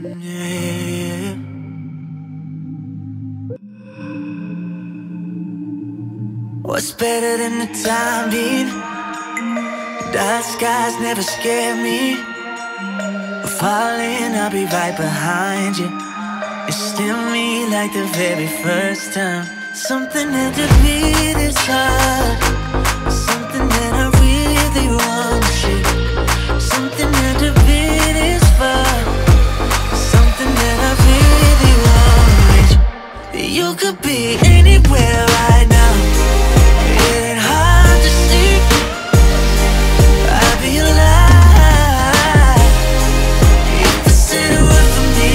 Yeah. What's better than the time being? Dark skies never scare me. Falling, I'll be right behind you. It's still me like the very first time. Something had to be this hard. Something that I really want to share. Something had to be this far. Something that I really want to reach. You could be anywhere right now. It ain't hard to see. I'll be alive if the city were for me.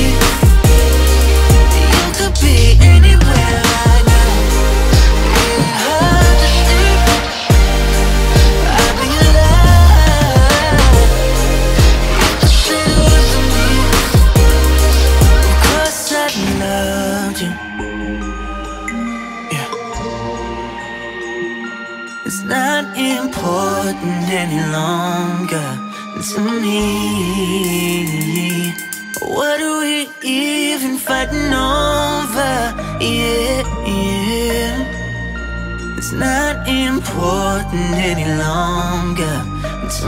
You could be anywhere right now. It ain't hard to see. I'll be alive if the city were for me. Of course I loved you. It's not important any longer to me. What are we even fighting over? Yeah, yeah. It's not important any longer to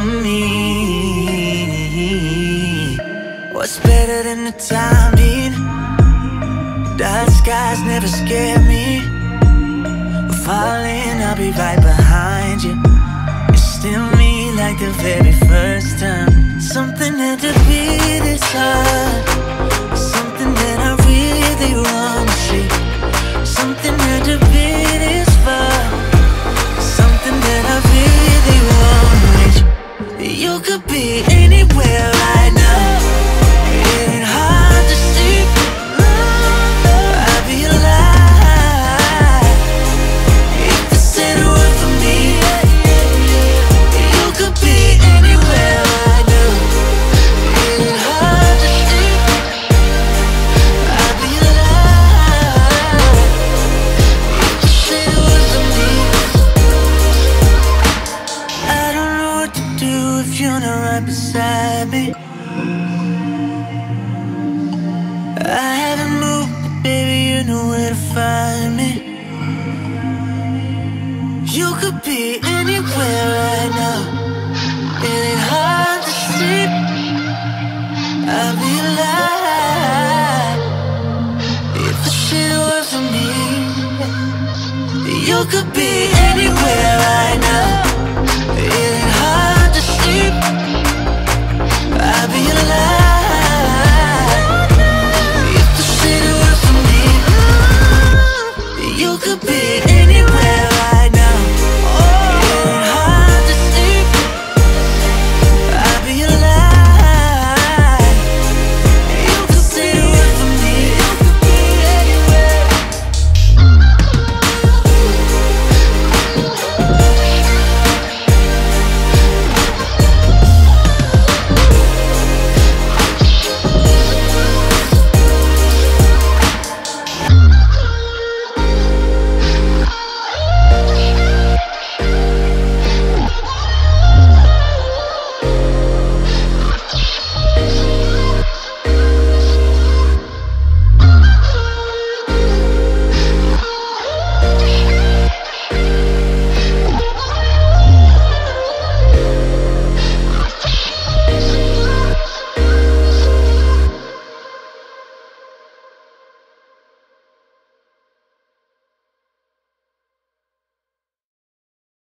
me. What's better than the time being? Dark skies never scare me. Falling, I'll be right behind you. It's still me like the very first time. Something had to be this hard. Something that I really want to see. Something had to be this far. Something that I really want to reach. You could be anywhere right now. It ain't hard to see. I'll be alive if the city were for me. You could be anywhere right now. It ain't hard to see. I'll be alive if the city were for me. I don't know what to do if you're not right beside me. I haven't moved, but baby, you know where to find me. You could be anywhere right now. It ain't hard to see. I'll be alive if the shit were for me. You could be anywhere right now.